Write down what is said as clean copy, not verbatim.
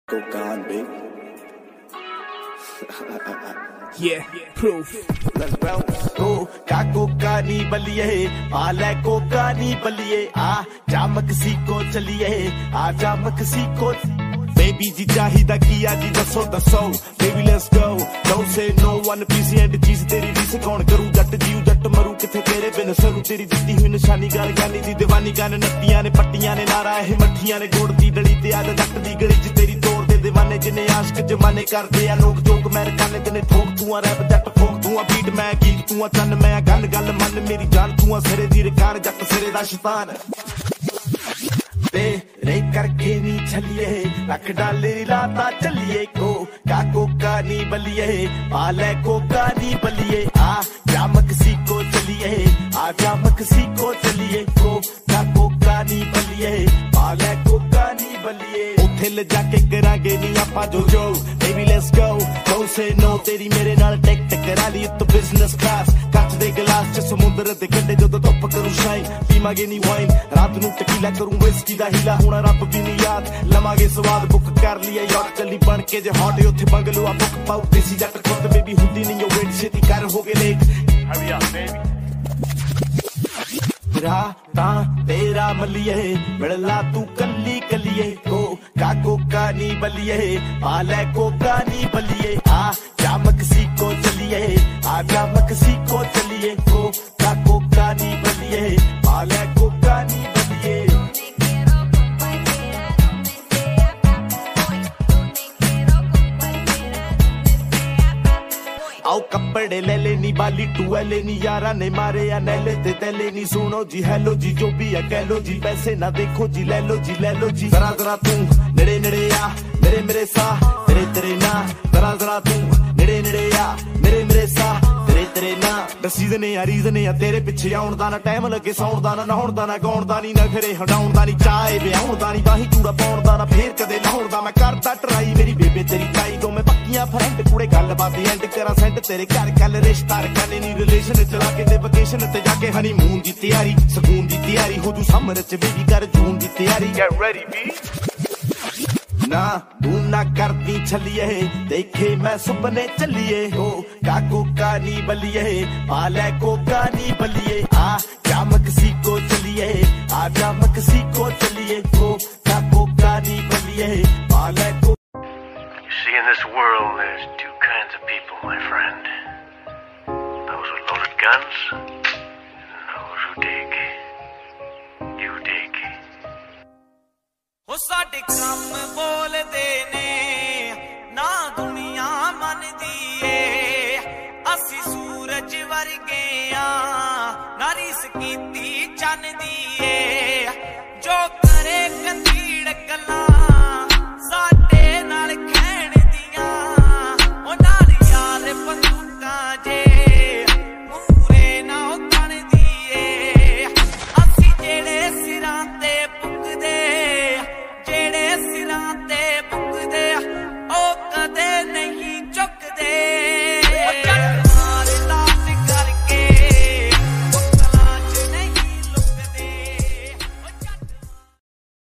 Go gone, baby. Yeah, proof. Let's bounce. Go, coca नी बलिए, आले Coca नी बलिए, जामक सीखो चलिए, जामक सीखो. Baby जी चाहिदा किया जी दसो दसो. Baby let's go. Don't say no. One piece and चीज तेरी रीस कौन करूँ जट जीव जट मरू किथे तेरे बिन सरू तेरी दित्ती हुई निशानी गाल गानी दी दीवानी गान नत्तियां ने पट्टियां ने नारा है मट्ठियां ने गोड़ दी डली ते आद जट दी गली च तेरी तोड़ दे दीवाने जिन्ने आशिक जमाने करदे आ लोग जोक मैं रखाने तेने ठोक तू रैप जट ठोक तू बीट मैं गीत तू चन्न मैं गल गल मन मेरी जान तू सिरे दी रकान जट सिरे दा शैतान. रे करके नी छलिए रख डाले लाता चलिए कोका नी बलिए आले कोका नी बलिए जामक सीखो चलिए जामक सीखो चलिए कोका नी बलिए आले कोका नी बलिए. उथे ले जाके करांगे नी आपां जो baby let's go. Don't say no तेरी मेरे नाल टेक करा ली तो बिजनेस क्लास ਕੱਚ ਦੇ ਗਲਾਸ ਚ ਸਮੁੰਦਰ ਦੇ ਕੰਢੇ ਜਦੋਂ ਧੁੱਪ ਕਰੂ ਸ਼ਾਈਨ ਪੀਵਾਂਗੇ ਨੀ ਵਾਈਨ ਰਾਤ ਨੂੰ ਟਕੀਲਾ ਕਰੂੰ ਵਿਸਕੀ ਦਾ ਹੀਲਾ ਹੋਣਾ ਰੱਬ ਵੀ ਨੀ ਯਾਦ ਲਵਾਂਗੇ ਸਵਾਦ ਬੁੱਕ ਕਰ ਲਿਆ ਯਾਰ ਚੱਲੀ ਬਣ ਕੇ ਜੇ ਹੌਟ ਉੱਥੇ ਬੰਗਲੋ ਆ ਬੁੱਕ ਪਾਉ ਦੇਸੀ ਜੱਟ ਖੁਦ ਬੇਬੀ ਹੁੰਦੀ ਨਹੀਂ ਉਹ ਵੇਟ ਛੇਤੀ ਕਰ ਹੋ ਗਏ ਲੇਟ. ਹਰੀ ਆ ਬੇਬੀ ਰਾਤਾਂ ਤੇਰਾ ਮਲੀਏ ਮਿਲਲਾ ਤੂੰ ਕੱਲੀ ਕੱਲੀਏ ਕੋਕਾ ਨੀ ਬਲੀਏ ਆਲੇ ਕੋਕਾ ਨੀ ਬਲੀਏ ਜਾਮਕ ਸੀਖੋ ਚਲੀਏ जामक सीखो चलिए कोका नी बलिए आले कोका नी बलिए. आओ कपड़े ले लेनी बाली टुएले नी यारा ने मारे या नैले ते तैले नी सुनो जी हेलो जी जो भी है कह लो जी पैसे ना देखो जी ले लो जी जरा जरा तू नेड़े नेड़े आ मेरे मेरे सा तेरे तेरे ना जरा तू नेड़े नेड़े आ मेरे मेरे सा तेरे ना सीजन या रीजन या तेरे पिछे आउण दा ना टाइम लगे सौण दा ना नहाउण दा ना गाउण दा नी नखरे हटाउण दा नी चाहे विआउण दा नी बाही कूड़ा पाउण दा ना फेर कदे नहाउण दा मैं करदा ट्राई मेरी बेबे तेरी ताई दो मैं पक्कियां फ्रेंड कुड़े गलबात एंड करा सेंड तेरे घर कल रिश्ता रखने नी रिलेशन चला के ते वेकेशन ते जाके हनीमून दी तैयारी सुकून दी तैयारी हो तू समर च बेबी कर जून दी तैयारी. गेट रेडी बी ना तू ना करती छलिए देखे मैं सुपने चलिए कोका नी बलिए आले कोका नी बलिए जामक सीखो चलिए जामक सीखो चलिए कोका नी बलिए आले को. You see, in this world there's two kinds of people, my friend. Those with loaded guns and those who dig. You dig. ਉਹ ਸਾਡੇ ਕੰਮ ਬੋਲਦੇ ਨੇ ਨਾ ਦੁਨੀਆ ਮੰਨਦੀ ਏ ਅਸੀਂ ਸੂਰਜ ਵਰਗੇ ਆ ਨਾ ਰੀਸ ਕੀਤੀ ਚੰਨ ਦੀ ਏ ਜੋ